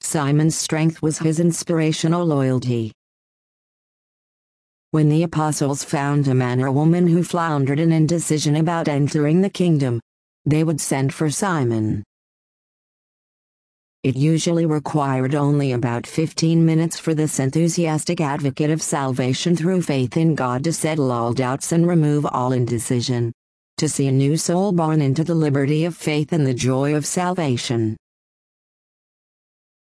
Simon's strength was his inspirational loyalty. When the apostles found a man or woman who floundered in indecision about entering the kingdom, they would send for Simon. It usually required only about 15 minutes for this enthusiastic advocate of salvation through faith in God to settle all doubts and remove all indecision. To see a new soul born into the liberty of faith and the joy of salvation.